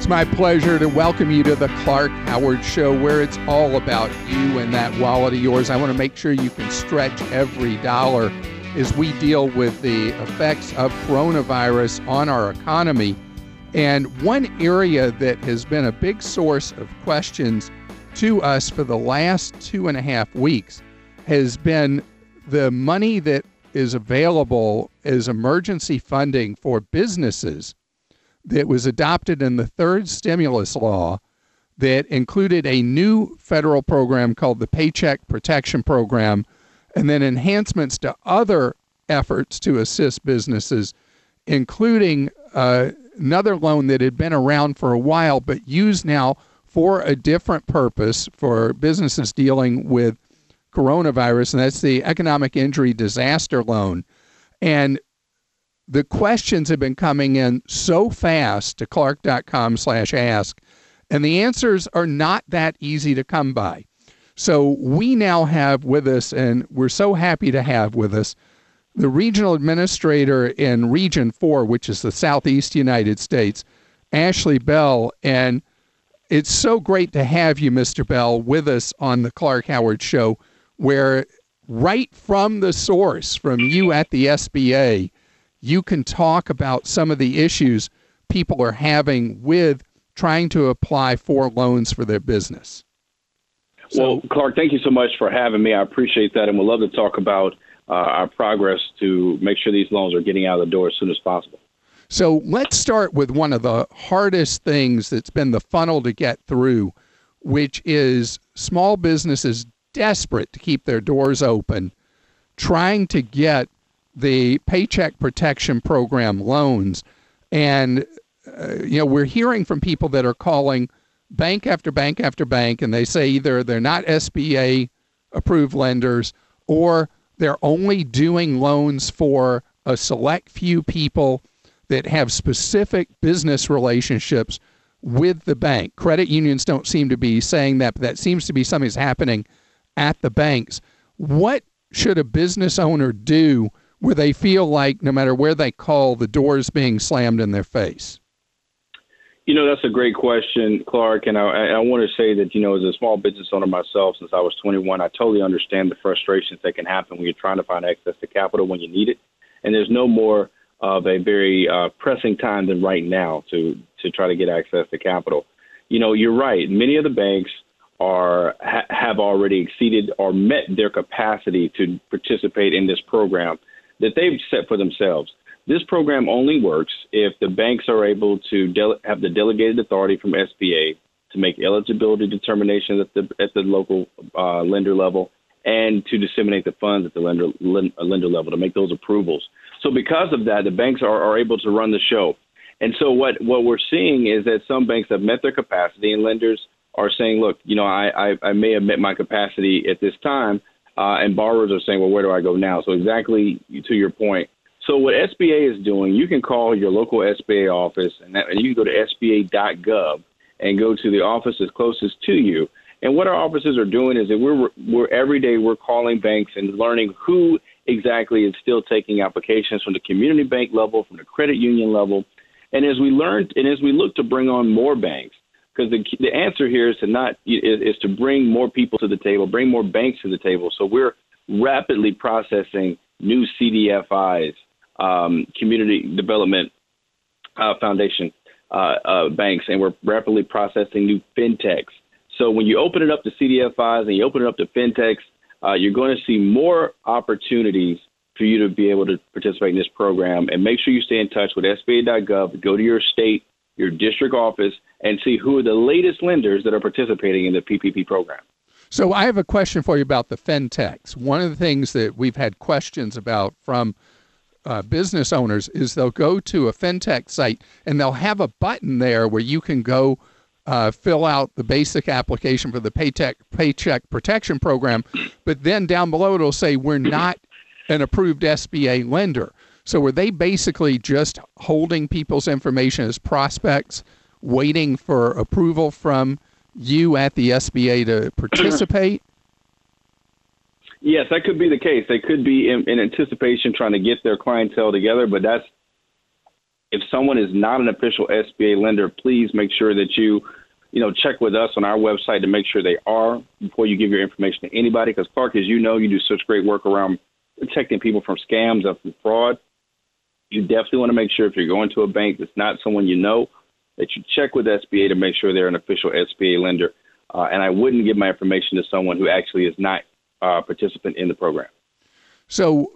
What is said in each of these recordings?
It's my pleasure to welcome you to the Clark Howard Show, where it's all about you and that wallet of yours. I want to make sure you can stretch every dollar as we deal with the effects of coronavirus on our economy. And one area that has been a big source of questions to us for the last 2.5 weeks has been the money that is available as emergency funding for businesses that was adopted in the third stimulus law that included a new federal program called the Paycheck Protection Program, and then enhancements to other efforts to assist businesses, including another loan that had been around for a while but used now for a different purpose for businesses dealing with coronavirus, and that's the Economic Injury Disaster Loan. And the questions have been coming in so fast to clark.com/ask, and the answers are not that easy to come by. So we now have with us, and we're so happy to have with us, the regional administrator in Region 4, which is the Southeast United States, Ashley Bell. And it's so great to have you, Mr. Bell, with us on the Clark Howard Show, where right from the source, from you at the SBA, you can talk about some of the issues people are having with trying to apply for loans for their business. Well, Clark, thank you so much for having me. I appreciate that, and we'd love to talk about our progress to make sure these loans are getting out of the door as soon as possible. So let's start with one of the hardest things that's been the funnel to get through, which is small businesses desperate to keep their doors open, trying to get the Paycheck Protection Program loans. And, we're hearing from people that are calling bank after bank after bank, and they say either they're not SBA approved lenders or they're only doing loans for a select few people that have specific business relationships with the bank. Credit unions don't seem to be saying that, but that seems to be something that's happening at the banks. What should a business owner do where they feel like no matter where they call, the door's being slammed in their face? That's a great question, Clark. And I want to say that, as a small business owner myself, since I was 21, I totally understand the frustrations that can happen when you're trying to find access to capital when you need it. And there's no more of a very pressing time than right now to try to get access to capital. You're right. Many of the banks have already exceeded or met their capacity to participate in this program that they've set for themselves. This program only works if the banks are able to have the delegated authority from SBA to make eligibility determinations at the local lender level and to disseminate the funds at the lender level to make those approvals. So because of that, the banks are able to run the show. And so what we're seeing is that some banks have met their capacity, and lenders are saying, look, I may have met my capacity at this time, and borrowers are saying, well, where do I go now? So exactly to your point. So what SBA is doing, you can call your local SBA office, and you can go to SBA.gov and go to the office that's closest to you. And what our offices are doing is that we're every day we're calling banks and learning who exactly is still taking applications from the community bank level, from the credit union level. And as we look to bring on more banks, because the answer here is to bring more people to the table, bring more banks to the table. So we're rapidly processing new CDFIs, Community Development Foundation banks, and we're rapidly processing new fintechs. So when you open it up to CDFIs and you open it up to fintechs, you're going to see more opportunities for you to be able to participate in this program. And make sure you stay in touch with SBA.gov, go to your state, your district office, and see who are the latest lenders that are participating in the PPP program. So I have a question for you about the fintechs. One of the things that we've had questions about from business owners is they'll go to a fintech site and they'll have a button there where you can go fill out the basic application for the Paycheck Protection Program, but then down below it'll say we're not an approved SBA lender. So are they basically just holding people's information as prospects, waiting for approval from you at the SBA to participate? Yes, that could be the case. They could be in anticipation trying to get their clientele together, but that's If someone is not an official SBA lender, please make sure that you check with us on our website to make sure they are before you give your information to anybody. Because, Clark, as you know, you do such great work around protecting people from scams and from fraud. You definitely want to make sure if you're going to a bank that's not someone you know, that you check with SBA to make sure they're an official SBA lender. And I wouldn't give my information to someone who actually is not a participant in the program. So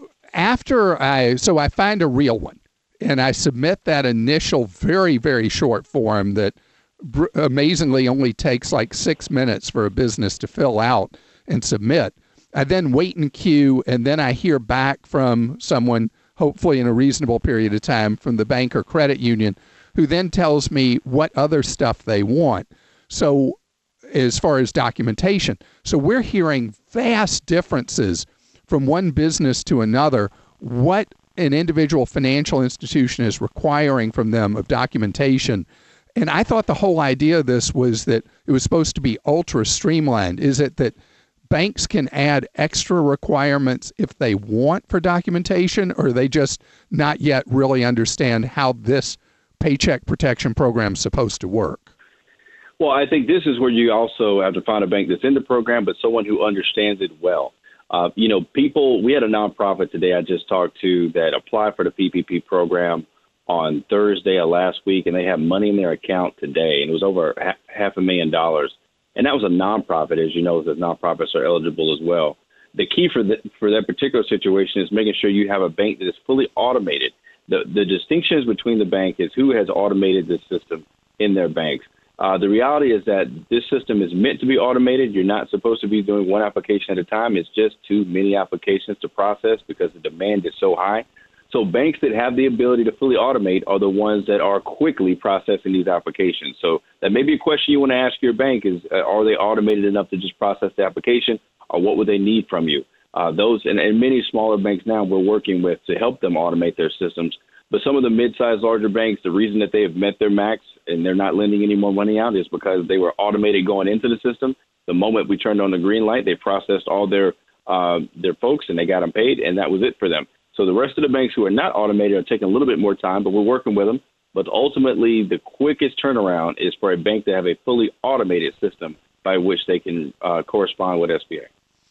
I find a real one, and I submit that initial very, very short form that amazingly only takes like 6 minutes for a business to fill out and submit. I then wait in queue, and then I hear back from someone, hopefully in a reasonable period of time, from the bank or credit union, who then tells me what other stuff they want. So as far as documentation. So we're hearing vast differences from one business to another, what an individual financial institution is requiring from them of documentation. And I thought the whole idea of this was that it was supposed to be ultra streamlined. Is it that banks can add extra requirements if they want for documentation, or they just not yet really understand how this Paycheck Protection Program is supposed to work? Well, I think this is where you also have to find a bank that's in the program, but someone who understands it well. We had a nonprofit today I just talked to that applied for the PPP program on Thursday of last week, and they have money in their account today, and it was over $500,000. And that was a nonprofit, as you know, that nonprofits are eligible as well. The key for that particular situation is making sure you have a bank that is fully automated. The distinctions between the bank is who has automated this system in their banks. The reality is that this system is meant to be automated. You're not supposed to be doing one application at a time. It's just too many applications to process because the demand is so high. So banks that have the ability to fully automate are the ones that are quickly processing these applications. So that may be a question you want to ask your bank is, are they automated enough to just process the application, or what would they need from you? Those and many smaller banks now we're working with to help them automate their systems. But some of the mid-sized, larger banks, the reason that they have met their max and they're not lending any more money out is because they were automated going into the system. The moment we turned on the green light, they processed all their folks and they got them paid, and that was it for them. So the rest of the banks who are not automated are taking a little bit more time, but we're working with them. But ultimately, the quickest turnaround is for a bank to have a fully automated system by which they can correspond with SBA.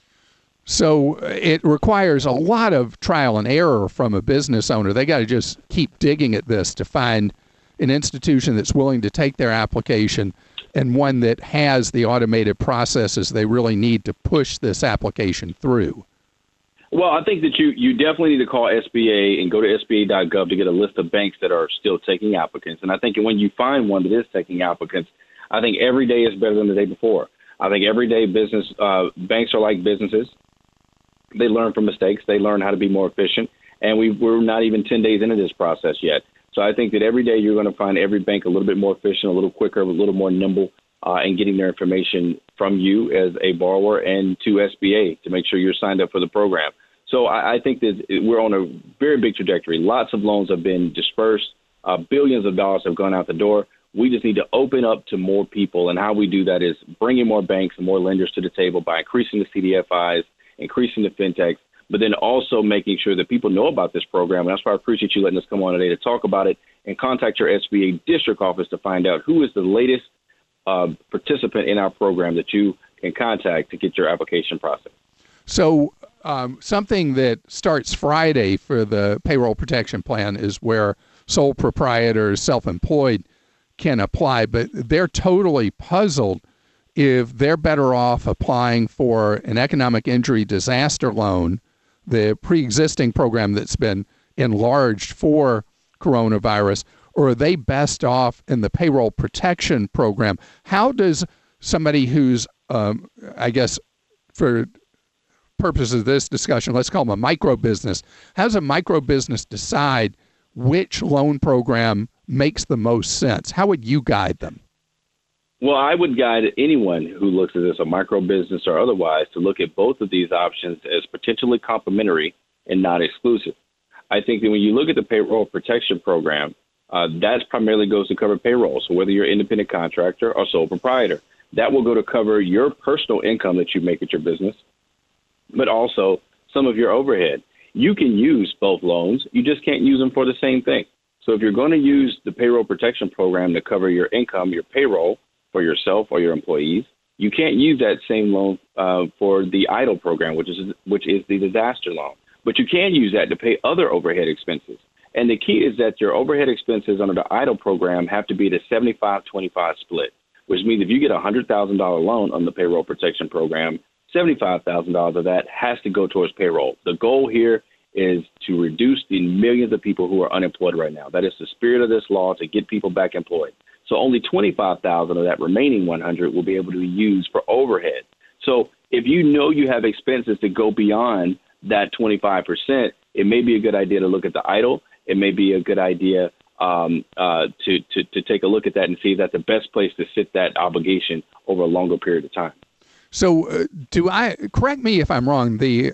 So it requires a lot of trial and error from a business owner. They got to just keep digging at this to find an institution that's willing to take their application and one that has the automated processes they really need to push this application through. Well, I think that you definitely need to call SBA and go to SBA.gov to get a list of banks that are still taking applicants. And I think when you find one that is taking applicants, I think every day is better than the day before. I think every day banks are like businesses. They learn from mistakes. They learn how to be more efficient. And we're not even 10 days into this process yet. So I think that every day you're going to find every bank a little bit more efficient, a little quicker, a little more nimble in getting their information from you as a borrower and to SBA to make sure you're signed up for the program. So I think that we're on a very big trajectory. Lots of loans have been dispersed. Billions of dollars have gone out the door. We just need to open up to more people. And how we do that is bringing more banks and more lenders to the table by increasing the CDFIs, increasing the fintechs, but then also making sure that people know about this program. And that's why I appreciate you letting us come on today to talk about it, and contact your SBA district office to find out who is the latest participant in our program that you can contact to get your application processed. So something that starts Friday for the payroll protection plan is where sole proprietors, self-employed can apply, but they're totally puzzled if they're better off applying for an economic injury disaster loan, the pre-existing program that's been enlarged for coronavirus, or are they best off in the payroll protection program? How does somebody who's, I guess, for purposes of this discussion, let's call them a micro business, how does a micro business decide which loan program makes the most sense? How would you guide them? Well, I would guide anyone who looks at this, a micro business or otherwise, to look at both of these options as potentially complementary and not exclusive. I think that when you look at the payroll protection program, that primarily goes to cover payroll. So whether you're an independent contractor or sole proprietor, that will go to cover your personal income that you make at your business, but also some of your overhead. You can use both loans. You just can't use them for the same thing. So if you're going to use the payroll protection program to cover your income, your payroll for yourself or your employees, you can't use that same loan for the EIDL program, which is the disaster loan. But you can use that to pay other overhead expenses. And the key is that your overhead expenses under the EIDL program have to be the 75-25 split, which means if you get a $100,000 loan on the payroll protection program, $75,000 of that has to go towards payroll. The goal here is to reduce the millions of people who are unemployed right now. That is the spirit of this law, to get people back employed. So only $25,000 of that remaining $100,000 will be able to be used for overhead. So if you know you have expenses that go beyond that 25%, it may be a good idea to look at the EIDL. It may be a good idea to take a look at that and see if that's the best place to sit that obligation over a longer period of time. So correct me if I'm wrong, the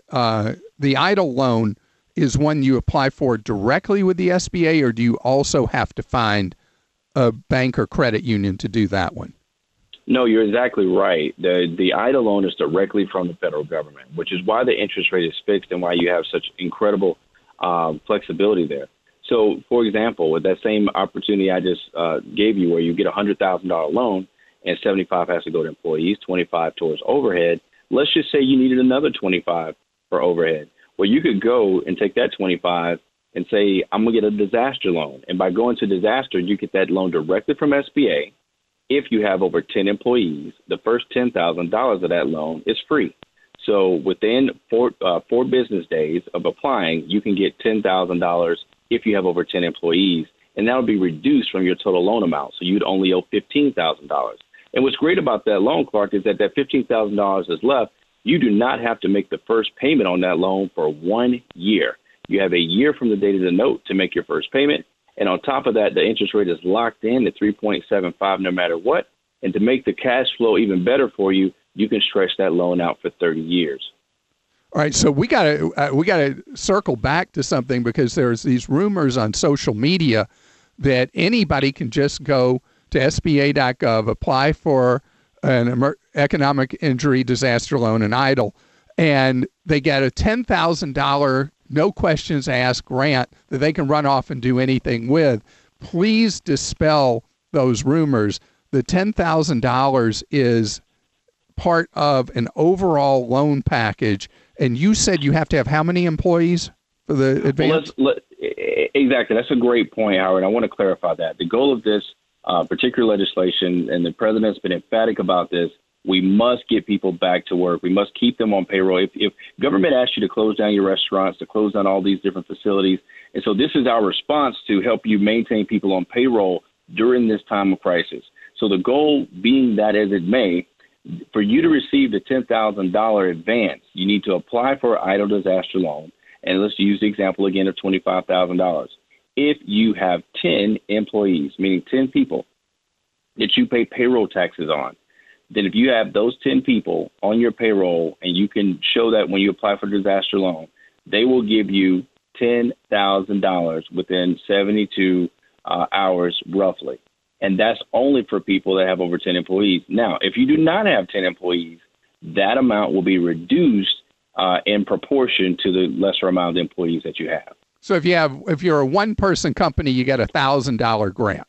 EIDL loan is one you apply for directly with the SBA, or do you also have to find a bank or credit union to do that one? No, you're exactly right. The EIDL loan is directly from the federal government, which is why the interest rate is fixed and why you have such incredible flexibility there. So, for example, with that same opportunity I just gave you, where you get a $100,000 loan and 75 has to go to employees, 25 towards overhead, let's just say you needed another 25 for overhead. Well, you could go and take that 25 and say, I'm going to get a disaster loan. And by going to disaster, you get that loan directly from SBA. If you have over 10 employees, the first $10,000 of that loan is free. So within four business days of applying, you can get $10,000 if you have over 10 employees, and that will be reduced from your total loan amount. So you'd only owe $15,000. And what's great about that loan, Clark, is that $15,000 is left. You do not have to make the first payment on that loan for 1 year. You have a year from the date of the note to make your first payment. And on top of that, the interest rate is locked in at 3.75 no matter what. And to make the cash flow even better for you, you can stretch that loan out for 30 years. All right, so we got to circle back to something, because there's these rumors on social media that anybody can just go to SBA.gov, apply for an economic injury disaster loan, an EIDL, and they get a $10,000 no questions asked grant that they can run off and do anything with. Please dispel those rumors. The $10,000 is part of an overall loan package. And you said you have to have how many employees for the advance? Exactly. That's a great point, Howard. I want to clarify that. The goal of this particular legislation, and the president's been emphatic about this, we must get people back to work. We must keep them on payroll. If government asks you to close down your restaurants, to close down all these different facilities, and so this is our response to help you maintain people on payroll during this time of crisis. So the goal being that, as it may, for you to receive the $10,000 advance, you need to apply for an EIDL disaster loan. And let's use the example again of $25,000. If you have 10 employees, meaning 10 people that you pay payroll taxes on, then if you have those 10 people on your payroll and you can show that when you apply for a disaster loan, they will give you $10,000 within 72 hours roughly. And that's only for people that have over 10 employees. Now, if you do not have 10 employees, that amount will be reduced in proportion to the lesser amount of employees that you have. So if you're a one-person company, you get a $1,000 grant.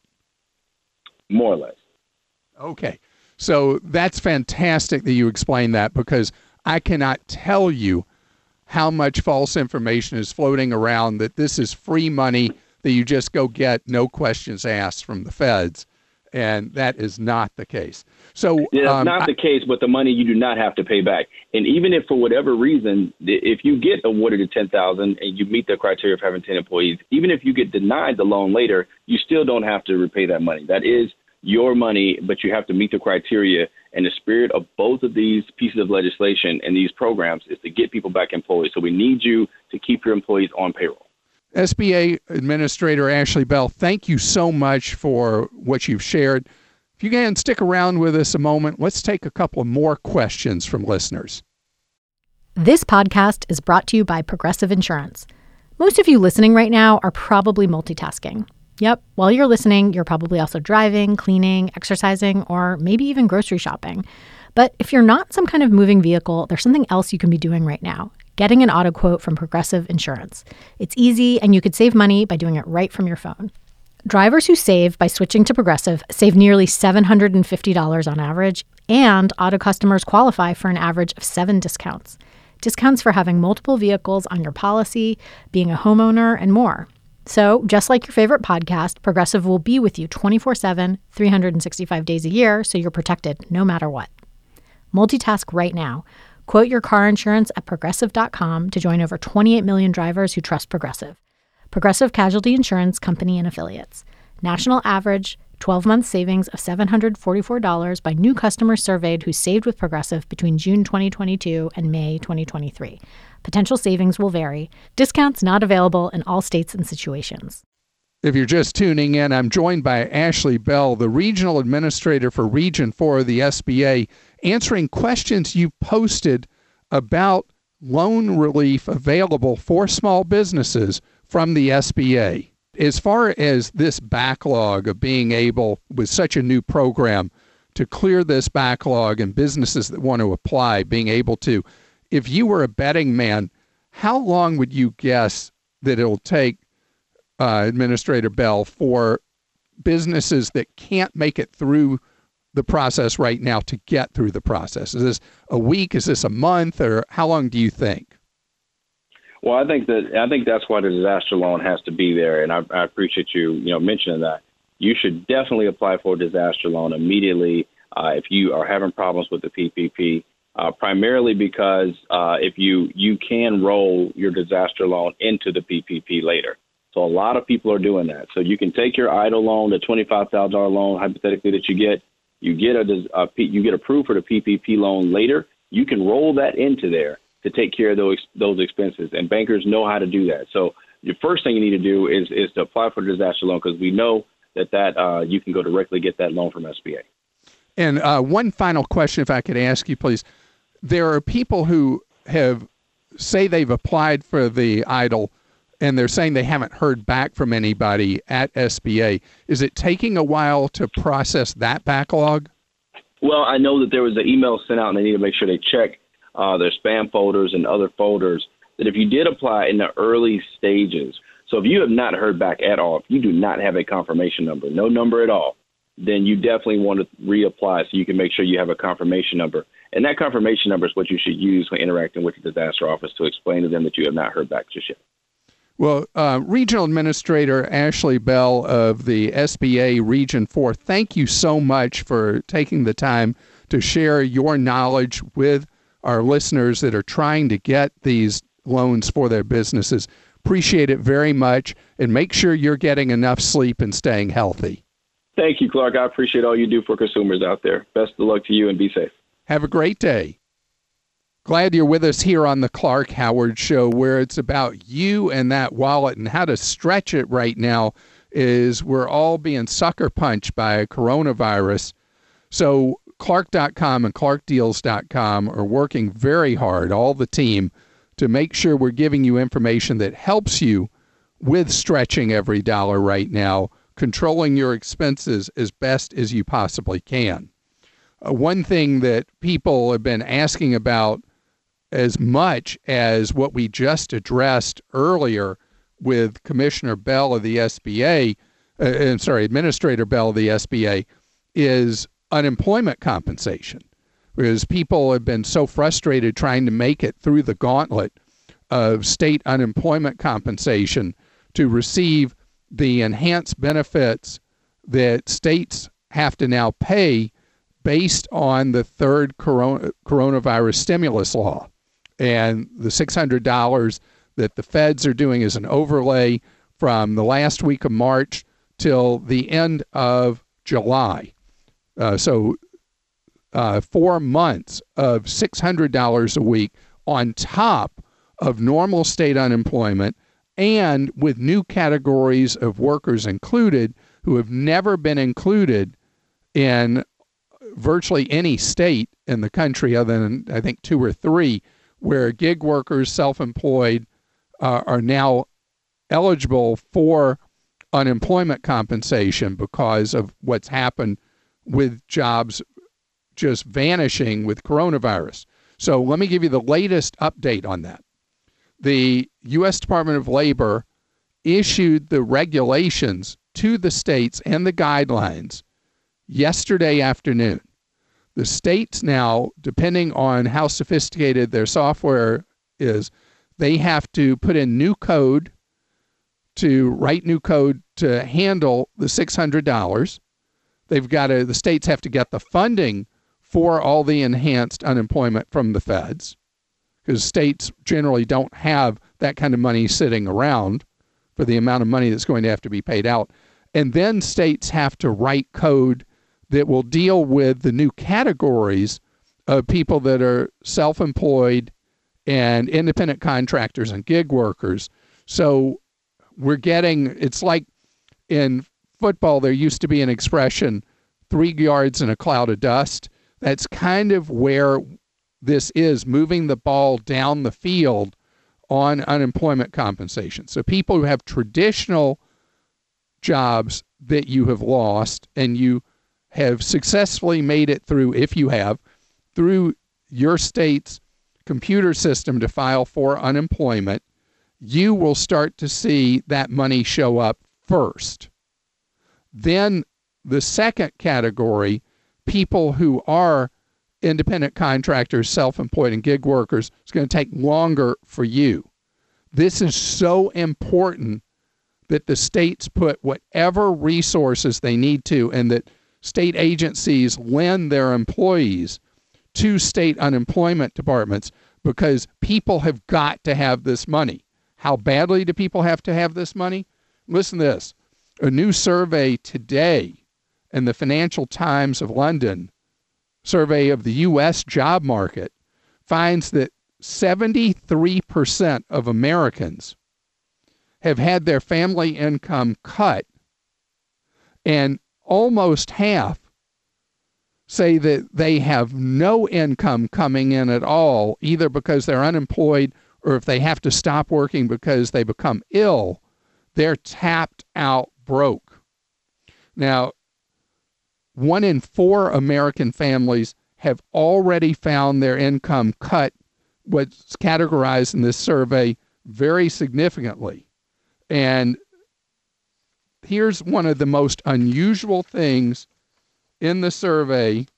More or less. Okay. So that's fantastic that you explained that, because I cannot tell you how much false information is floating around that this is free money that you just go get, no questions asked, from the feds. And that is not the case. So yeah, it's not the case, but the money you do not have to pay back. And even if for whatever reason, if you get awarded the $10,000 and you meet the criteria of having 10 employees, even if you get denied the loan later, you still don't have to repay that money. That is your money, but you have to meet the criteria. And the spirit of both of these pieces of legislation and these programs is to get people back employed. So we need you to keep your employees on payroll. SBA Administrator Ashley Bell, thank you so much for what you've shared. If you can stick around with us a moment, let's take a couple of more questions from listeners. This podcast is brought to you by Progressive Insurance. Most of you listening right now are probably multitasking. Yep, while you're listening, you're probably also driving, cleaning, exercising, or maybe even grocery shopping. But if you're not some kind of moving vehicle, there's something else you can be doing right now: getting an auto quote from Progressive Insurance. It's easy, and you could save money by doing it right from your phone. Drivers who save by switching to Progressive save nearly $750 on average, and auto customers qualify for an average of 7 discounts. Discounts for having multiple vehicles on your policy, being a homeowner, and more. So, just like your favorite podcast, Progressive will be with you 24/7, 365 days a year, so you're protected no matter what. Multitask right now. Quote your car insurance at Progressive.com to join over 28 million drivers who trust Progressive. Progressive Casualty Insurance Company and Affiliates. National average 12-month savings of $744 by new customers surveyed who saved with Progressive between June 2022 and May 2023. Potential savings will vary. Discounts not available in all states and situations. If you're just tuning in, I'm joined by Ashley Bell, the Regional Administrator for Region 4 of the SBA, answering questions you posted about loan relief available for small businesses from the SBA. As far as this backlog of being able, with such a new program, to clear this backlog and businesses that want to apply, being able to, if you were a betting man, how long would you guess that it'll take, Administrator Bell, for businesses that can't make it through the process right now to get through the process? Is this a week? Is this a month? Or how long do you think? Well, I think that's why the disaster loan has to be there, and I appreciate you mentioning that. You should definitely apply for a disaster loan immediately if you are having problems with the PPP. Primarily because if you can roll your disaster loan into the PPP later. So a lot of people are doing that. So you can take your EIDL loan, the $25,000 loan hypothetically that you get approved for the PPP loan later. You can roll that into there to take care of those expenses, and bankers know how to do that. So the first thing you need to do is to apply for the disaster loan, because we know that you can go directly get that loan from SBA. And one final question, if I could ask you, please. There are people who say they've applied for the EIDL, and they're saying they haven't heard back from anybody at SBA. Is it taking a while to process that backlog? Well, I know that there was an email sent out, and they need to make sure they check their spam folders and other folders, that if you did apply in the early stages, so if you have not heard back at all, if you do not have a confirmation number, no number at all, then you definitely want to reapply so you can make sure you have a confirmation number. And that confirmation number is what you should use when interacting with the disaster office to explain to them that you have not heard back just yet. Well, Regional Administrator Ashley Bell of the SBA Region 4, thank you so much for taking the time to share your knowledge with our listeners that are trying to get these loans for their businesses. Appreciate it very much, and make sure you're getting enough sleep and staying healthy. Thank you, Clark. I appreciate all you do for consumers out there. Best of luck to you, and be safe. Have a great day. Glad you're with us here on the Clark Howard Show, where it's about you and that wallet, and how to stretch it right now is we're all being sucker punched by coronavirus. So Clark.com and ClarkDeals.com are working very hard, all the team, to make sure we're giving you information that helps you with stretching every dollar right now, controlling your expenses as best as you possibly can. One thing that people have been asking about as much as what we just addressed earlier with Commissioner Bell of the SBA, Administrator Bell of the SBA, is unemployment compensation. Because people have been so frustrated trying to make it through the gauntlet of state unemployment compensation to receive the enhanced benefits that states have to now pay based on the third coronavirus stimulus law. And the $600 that the feds are doing is an overlay from the last week of March till the end of July. So 4 months of $600 a week on top of normal state unemployment, and with new categories of workers included who have never been included in virtually any state in the country other than, I think, 2 or 3, where gig workers, self-employed, are now eligible for unemployment compensation because of what's happened with jobs just vanishing with coronavirus. So let me give you the latest update on that. The U.S. Department of Labor issued the regulations to the states and the guidelines yesterday afternoon. The states now, depending on how sophisticated their software is, they have to put in new code to write new code to handle the $600. The states have to get the funding for all the enhanced unemployment from the feds, because states generally don't have that kind of money sitting around for the amount of money that's going to have to be paid out. And then states have to write code that will deal with the new categories of people that are self-employed and independent contractors and gig workers. So it's like in football, there used to be an expression, 3 yards in a cloud of dust. That's kind of where this is, moving the ball down the field on unemployment compensation. So people who have traditional jobs that you have lost and you have successfully made it through, if you have, through your state's computer system to file for unemployment, you will start to see that money show up first. Then the second category, people who are independent contractors, self-employed, and gig workers, it's going to take longer for you. This is so important that the states put whatever resources they need to, and that state agencies lend their employees to state unemployment departments, because people have got to have this money. How badly do people have to have this money? Listen to this. A new survey today in the Financial Times of London, survey of the U.S. job market, finds that 73% of Americans have had their family income cut, and almost half say that they have no income coming in at all, either because they're unemployed or if they have to stop working because they become ill, they're tapped out broke. Now, 1 in 4 American families have already found their income cut, what's categorized in this survey, very significantly. And here's one of the most unusual things in the survey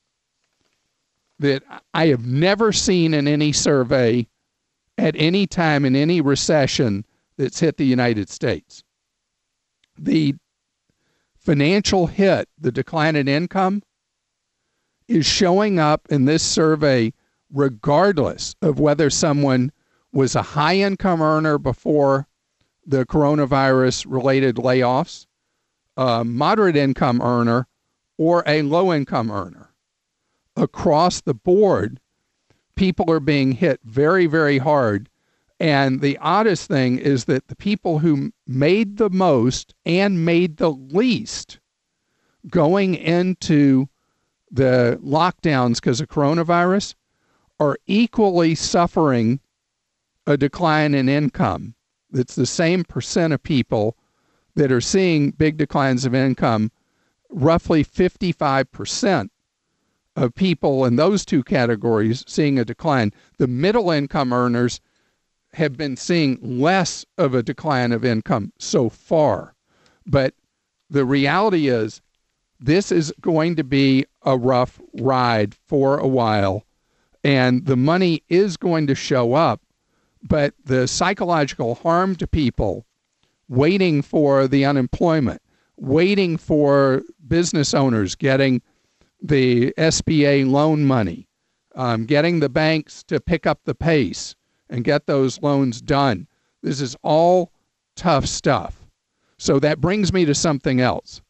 that I have never seen in any survey at any time in any recession that's hit the United States. The financial hit, the decline in income, is showing up in this survey regardless of whether someone was a high-income earner before the coronavirus-related layoffs, a moderate-income earner, or a low-income earner. Across the board, people are being hit very, very hard. And the oddest thing is that the people who made the most and made the least going into the lockdowns because of coronavirus are equally suffering a decline in income. It's the same percent of people that are seeing big declines of income. Roughly 55% of people in those two categories seeing a decline. The middle income earners have been seeing less of a decline of income so far. But the reality is this is going to be a rough ride for a while, and the money is going to show up, but the psychological harm to people waiting for the unemployment, waiting for business owners getting the SBA loan money, getting the banks to pick up the pace and get those loans done. This is all tough stuff. So that brings me to something else.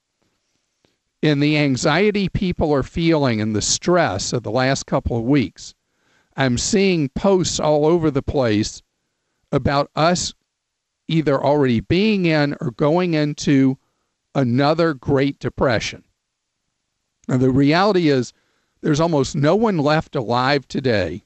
In the anxiety people are feeling and the stress of the last couple of weeks, I'm seeing posts all over the place about us either already being in or going into another Great Depression. Now, the reality is there's almost no one left alive today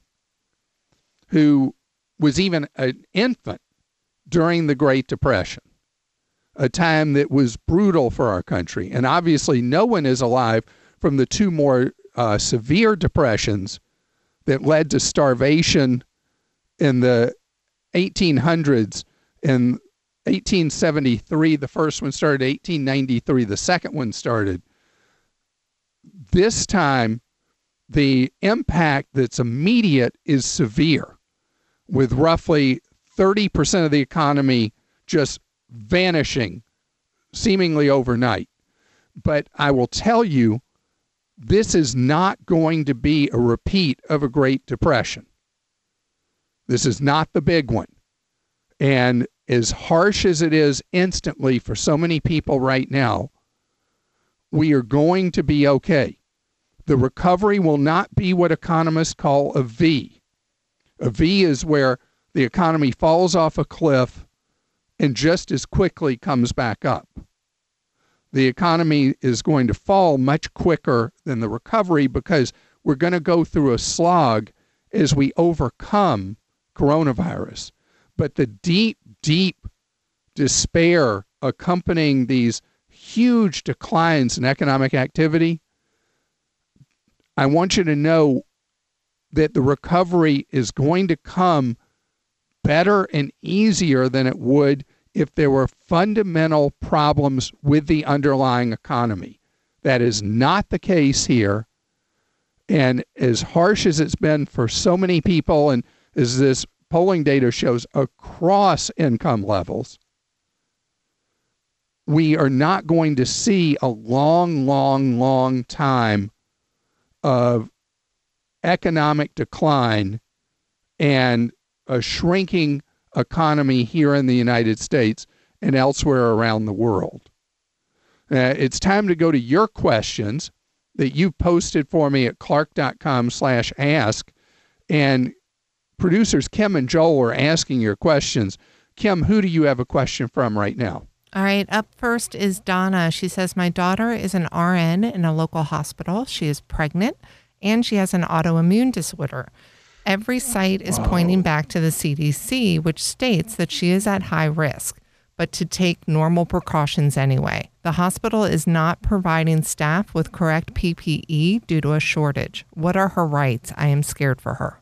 who was even an infant during the Great Depression, a time that was brutal for our country. And obviously no one is alive from the two more severe depressions that led to starvation in the 1800s and 1873, the first one started. 1893, the second one started. This time, the impact that's immediate is severe, with roughly 30% of the economy just vanishing seemingly overnight. But I will tell you, this is not going to be a repeat of a Great Depression. This is not the big one. And as harsh as it is instantly for so many people right now, we are going to be okay. The recovery will not be what economists call a V. A V is where the economy falls off a cliff and just as quickly comes back up. The economy is going to fall much quicker than the recovery because we're going to go through a slog as we overcome coronavirus. But the deep, deep despair accompanying these huge declines in economic activity, I want you to know that the recovery is going to come better and easier than it would if there were fundamental problems with the underlying economy. That is not the case here. And as harsh as it's been for so many people, and as this polling data shows across income levels, we are not going to see a long, long, long time of economic decline and a shrinking economy here in the United States and elsewhere around the world. It's time to go to your questions that you've posted for me at clark.com/ask. And producers Kim and Joel are asking your questions. Kim, who do you have a question from right now? All right, up first is Donna. She says, my daughter is an RN in a local hospital. She is pregnant and she has an autoimmune disorder. Every site is pointing back to the CDC, which states that she is at high risk, but to take normal precautions anyway. The hospital is not providing staff with correct PPE due to a shortage. What are her rights? I am scared for her.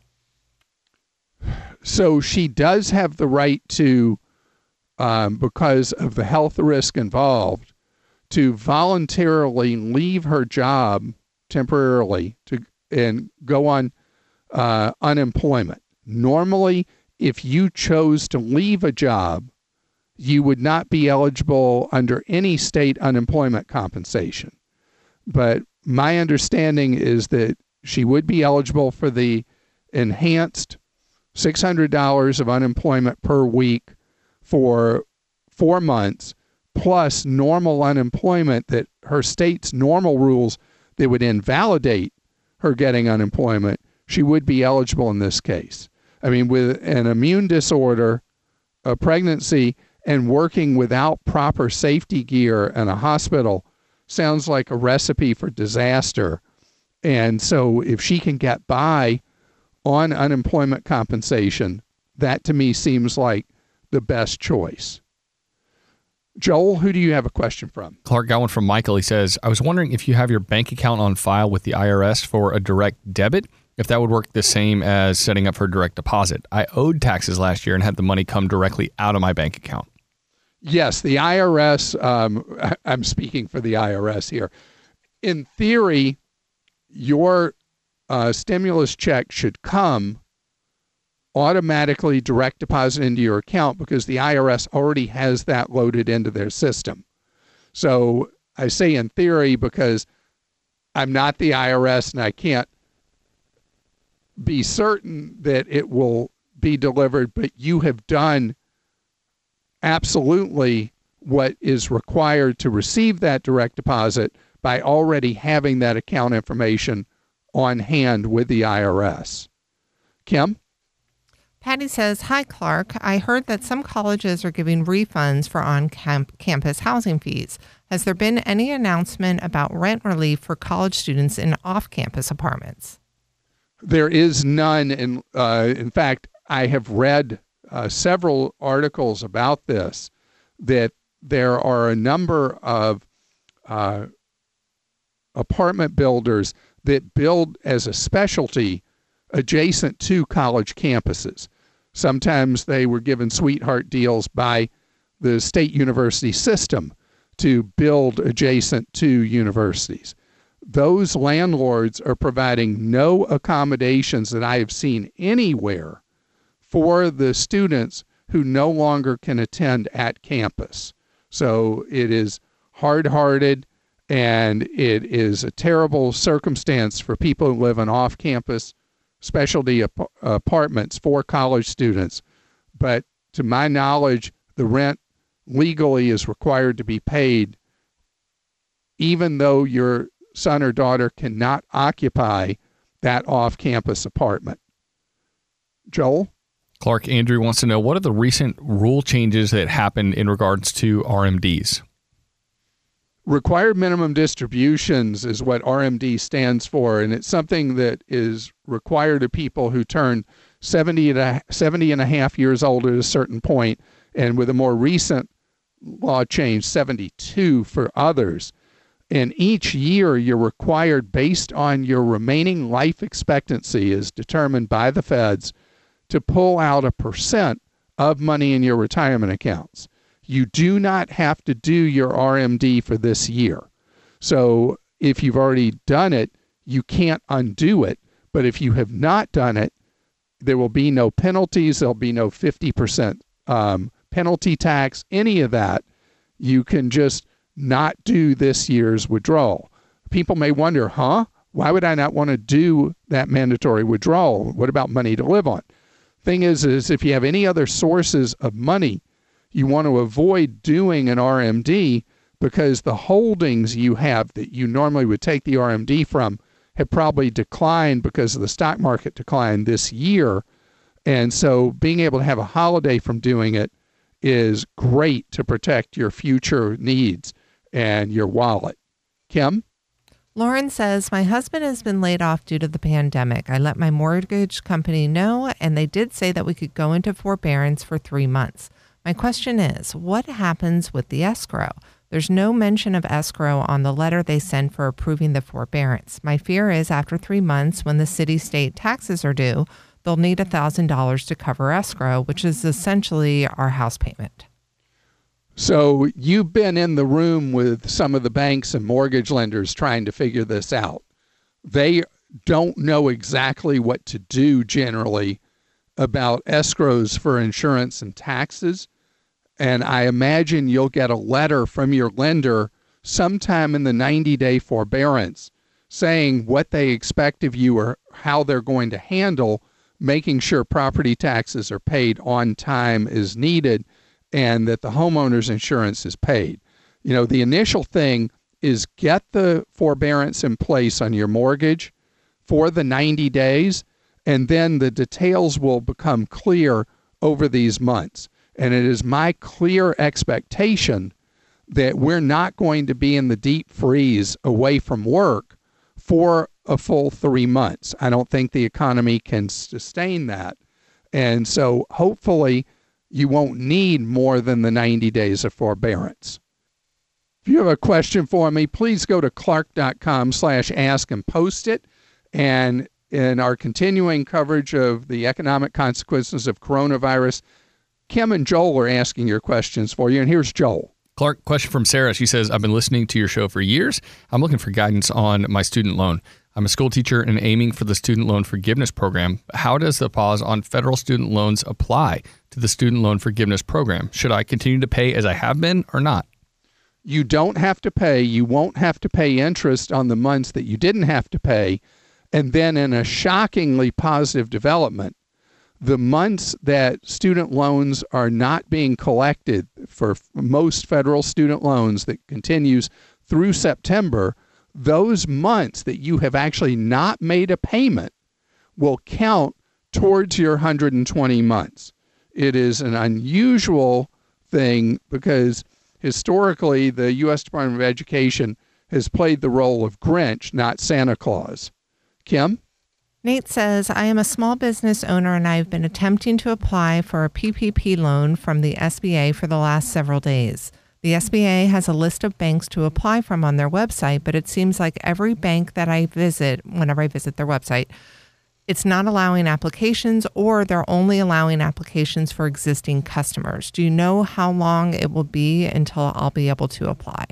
So she does have the right to, because of the health risk involved, to voluntarily leave her job temporarily and go on unemployment. Normally, if you chose to leave a job, you would not be eligible under any state unemployment compensation. But my understanding is that she would be eligible for the enhanced $600 of unemployment per week for 4 months, plus normal unemployment, that her state's normal rules that would invalidate her getting unemployment. She would be eligible in this case. I mean, with an immune disorder, a pregnancy, and working without proper safety gear in a hospital sounds like a recipe for disaster. And so if she can get by on unemployment compensation, that to me seems like the best choice. Joel, who do you have a question from? Clark got one from Michael. He says, I was wondering if you have your bank account on file with the IRS for a direct debit, if that would work the same as setting up for direct deposit. I owed taxes last year and had the money come directly out of my bank account. Yes, the IRS, I'm speaking for the IRS here. In theory, your stimulus check should come automatically direct deposit into your account because the IRS already has that loaded into their system. So I say in theory because I'm not the IRS and I can't be certain that it will be delivered, but you have done absolutely what is required to receive that direct deposit by already having that account information on hand with the IRS. Kim? Patty says, hi, Clark. I heard that some colleges are giving refunds for on-campus housing fees. Has there been any announcement about rent relief for college students in off-campus apartments? There is none. In fact, I have read several articles about this, that there are a number of apartment builders that build as a specialty adjacent to college campuses. Sometimes they were given sweetheart deals by the state university system to build adjacent to universities. Those landlords are providing no accommodations that I have seen anywhere for the students who no longer can attend at campus. So it is hard-hearted, and it is a terrible circumstance for people who live in off-campus specialty apartments for college students. But to my knowledge, the rent legally is required to be paid even though your son or daughter cannot occupy that off-campus apartment. Joel? Clark, Andrew wants to know, what are the recent rule changes that happened in regards to RMDs? Required minimum distributions is what RMD stands for, and it's something that is required of people who turn 70 and a half years old at a certain point, and with a more recent law change, 72 for others. And each year you're required, based on your remaining life expectancy as determined by the feds, to pull out a percent of money in your retirement accounts. You do not have to do your RMD for this year. So if you've already done it, you can't undo it. But if you have not done it, there will be no penalties. There'll be no 50% penalty tax, any of that. You can just not do this year's withdrawal. People may wonder, why would I not want to do that mandatory withdrawal? What about money to live on? Thing is if you have any other sources of money, you want to avoid doing an RMD, because the holdings you have that you normally would take the RMD from have probably declined because of the stock market decline this year. And so being able to have a holiday from doing it is great to protect your future needs and your wallet. Kim? Lauren says, my husband has been laid off due to the pandemic. I let my mortgage company know, and they did say that we could go into forbearance for 3 months. My question is, what happens with the escrow? There's no mention of escrow on the letter they sent for approving the forbearance. My fear is after 3 months, when the city-state taxes are due, they'll need $1,000 to cover escrow, which is essentially our house payment. So you've been in the room with some of the banks and mortgage lenders trying to figure this out. They don't know exactly what to do generally about escrows for insurance and taxes. And I imagine you'll get a letter from your lender sometime in the 90-day forbearance saying what they expect of you or how they're going to handle making sure property taxes are paid on time as needed, and that the homeowner's insurance is paid. You know, the initial thing is get the forbearance in place on your mortgage for the 90 days, and then the details will become clear over these months. And it is my clear expectation that we're not going to be in the deep freeze away from work for a full 3 months. I don't think the economy can sustain that. And so hopefully you won't need more than the 90 days of forbearance. If you have a question for me, please go to clark.com/ask and post it. And in our continuing coverage of the economic consequences of coronavirus, Kim and Joel are asking your questions for you. And here's Joel. Clark, question from Sarah. She says, I've been listening to your show for years. I'm looking for guidance on my student loan. I'm a school teacher and aiming for the student loan forgiveness program. How does the pause on federal student loans apply to the student loan forgiveness program? Should I continue to pay as I have been or not? You don't have to pay. You won't have to pay interest on the months that you didn't have to pay. And then in a shockingly positive development, the months that student loans are not being collected for most federal student loans that continues through September, those months that you have actually not made a payment will count towards your 120 months. It is an unusual thing because historically the U.S. Department of Education has played the role of Grinch, not Santa Claus. Kim? Nate says, I am a small business owner and I've been attempting to apply for a PPP loan from the SBA for the last several days. The SBA has a list of banks to apply from on their website, but it seems like every bank that I visit, whenever I visit their website, it's not allowing applications, or they're only allowing applications for existing customers. Do you know how long it will be until I'll be able to apply?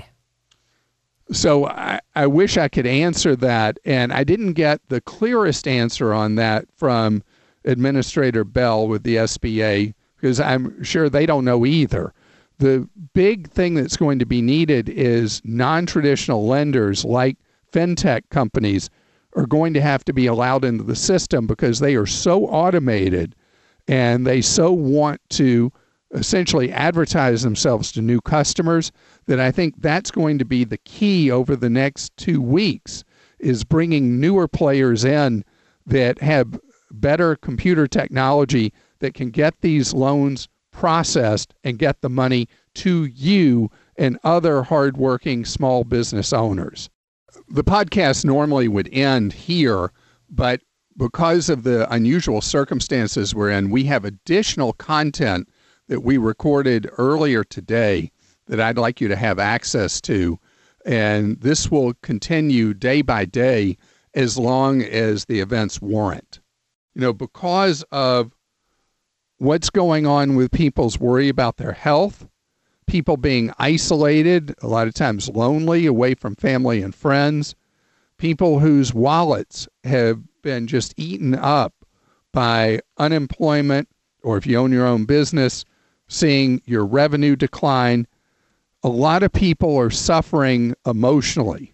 So I wish I could answer that, and I didn't get the clearest answer on that from Administrator Bell with the SBA, because I'm sure they don't know either. The big thing that's going to be needed is non-traditional lenders like fintech companies are going to have to be allowed into the system, because they are so automated and they so want to essentially advertise themselves to new customers, that I think that's going to be the key over the next 2 weeks, is bringing newer players in that have better computer technology that can get these loans processed and get the money to you and other hardworking small business owners. The podcast normally would end here, but because of the unusual circumstances we're in, we have additional content that we recorded earlier today that I'd like you to have access to. And this will continue day by day as long as the events warrant. You know, because of what's going on with people's worry about their health, people being isolated, a lot of times lonely, away from family and friends, people whose wallets have been just eaten up by unemployment, or if you own your own business, seeing your revenue decline. A lot of people are suffering emotionally,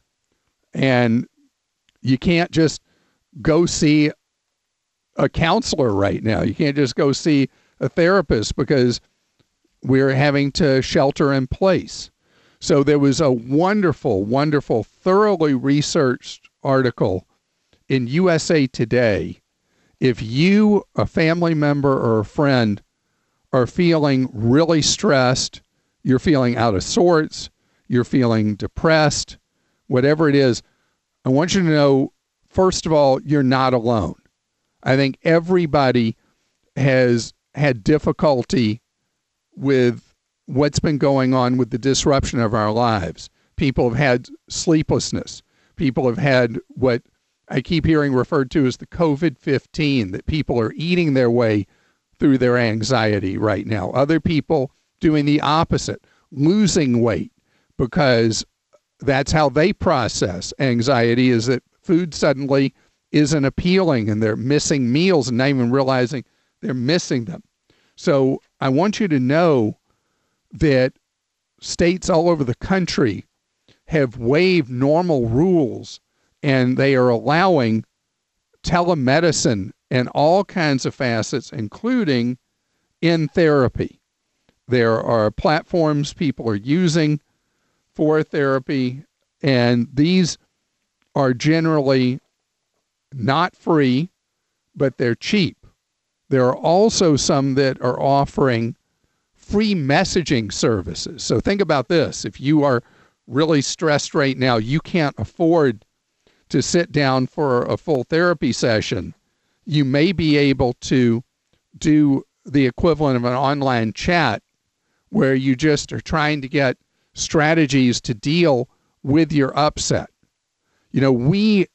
and you can't just go see a counselor right now. You can't just go see a therapist because we're having to shelter in place. So there was a wonderful, wonderful, thoroughly researched article in USA Today. If you, a family member or a friend, are feeling really stressed, you're feeling out of sorts, you're feeling depressed, whatever it is, I want you to know, first of all, you're not alone. I think everybody has had difficulty with what's been going on with the disruption of our lives. People have had sleeplessness. People have had what I keep hearing referred to as the COVID-15, that people are eating their way through their anxiety right now. Other people doing the opposite, losing weight, because that's how they process anxiety, is that food suddenly isn't appealing and they're missing meals and not even realizing they're missing them. So I want you to know that states all over the country have waived normal rules, and they are allowing telemedicine and all kinds of facets, including in therapy. There are platforms people are using for therapy, and these are generally not free, but they're cheap. There are also some that are offering free messaging services. So think about this. If you are really stressed right now, you can't afford to sit down for a full therapy session, you may be able to do the equivalent of an online chat where you just are trying to get strategies to deal with your upset. You know, we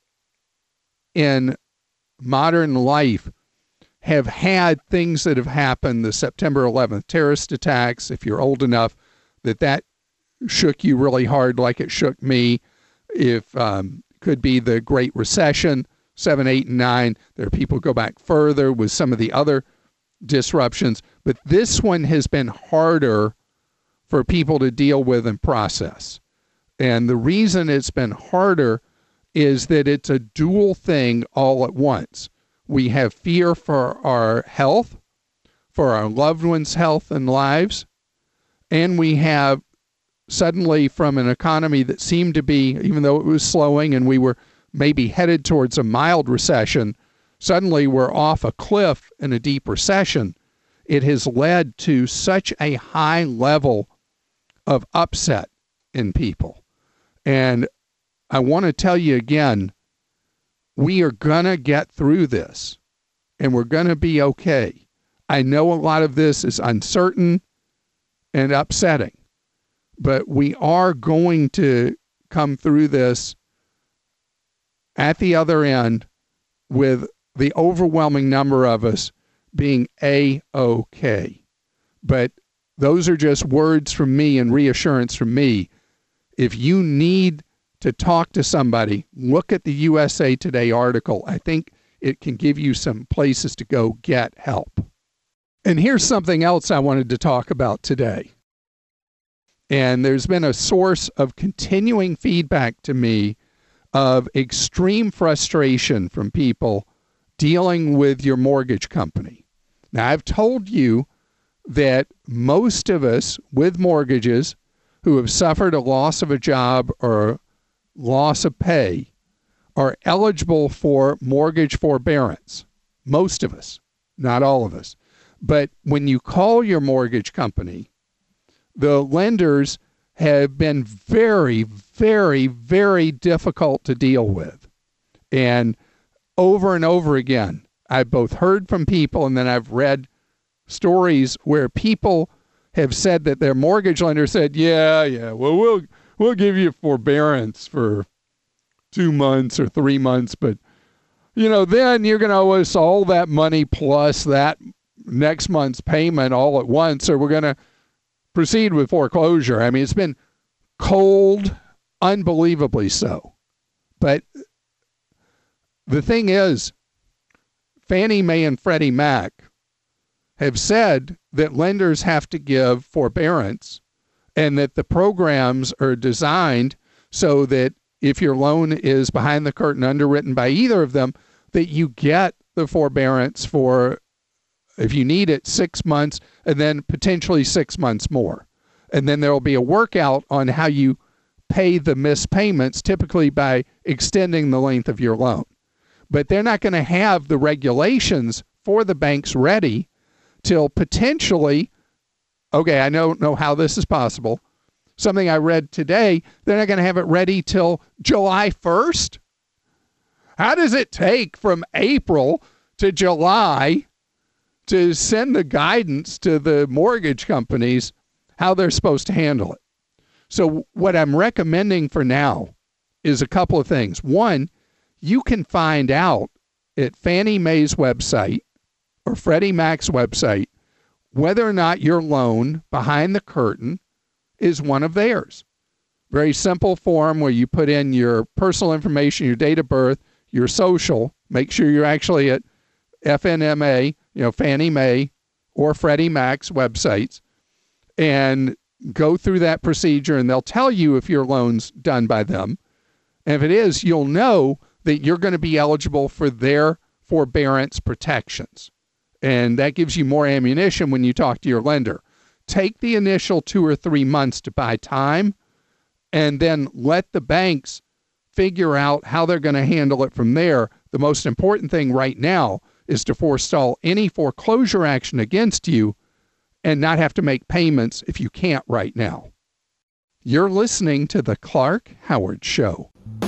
in modern life have had things that have happened, the September 11th terrorist attacks, if you're old enough, that shook you really hard like it shook me. If could be the Great Recession, 7, 8, and 9. There are people who go back further with some of the other disruptions. But this one has been harder for people to deal with and process. And the reason it's been harder is that it's a dual thing all at once. We have fear for our health, for our loved ones' health and lives, and we have suddenly, from an economy that seemed to be, even though it was slowing and we were maybe headed towards a mild recession, suddenly we're off a cliff in a deep recession. It has led to such a high level of upset in people. And I want to tell you again, we are going to get through this, and we're going to be okay. I know a lot of this is uncertain and upsetting, but we are going to come through this at the other end with the overwhelming number of us being A-OK. But those are just words from me and reassurance from me. If you need to talk to somebody, look at the USA Today article. I think it can give you some places to go get help. And here's something else I wanted to talk about today. And there's been a source of continuing feedback to me of extreme frustration from people dealing with your mortgage company. Now, I've told you that most of us with mortgages who have suffered a loss of a job or loss of pay are eligible for mortgage forbearance. Most of us, not all of us. But when you call your mortgage company, the lenders have been very, very, very difficult to deal with. And over again, I've both heard from people and then I've read stories where people have said that their mortgage lender said, well, we'll give you forbearance for 2 months or 3 months, but then you're going to owe us all that money plus that next month's payment all at once, or we're going to proceed with foreclosure. I mean, it's been cold, unbelievably so. But the thing is, Fannie Mae and Freddie Mac have said that lenders have to give forbearance and that the programs are designed so that if your loan is behind the curtain underwritten by either of them, that you get the forbearance for, if you need it, 6 months and then potentially 6 months more. And then there will be a workout on how you pay the missed payments, typically by extending the length of your loan. But they're not going to have the regulations for the banks ready till potentially, okay, I don't know how this is possible. Something I read today, they're not going to have it ready till July 1st. How does it take from April to July to send the guidance to the mortgage companies how they're supposed to handle it? So what I'm recommending for now is a couple of things. One, you can find out at Fannie Mae's website or Freddie Mac's website whether or not your loan behind the curtain is one of theirs. Very simple form where you put in your personal information, your date of birth, your social, make sure you're actually at FNMA, Fannie Mae or Freddie Mac's websites, and go through that procedure, and they'll tell you if your loan's done by them. And if it is, you'll know that you're going to be eligible for their forbearance protections. And that gives you more ammunition when you talk to your lender. Take the initial 2 or 3 months to buy time, and then let the banks figure out how they're going to handle it from there. The most important thing right now is to forestall any foreclosure action against you and not have to make payments if you can't right now. You're listening to The Clark Howard Show.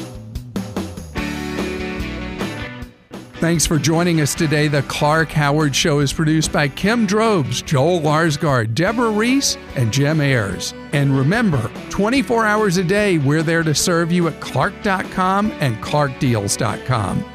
Thanks for joining us today. The Clark Howard Show is produced by Kim Drobes, Joel Larsgaard, Deborah Reese, and Jim Ayers. And remember, 24 hours a day, we're there to serve you at Clark.com and ClarkDeals.com.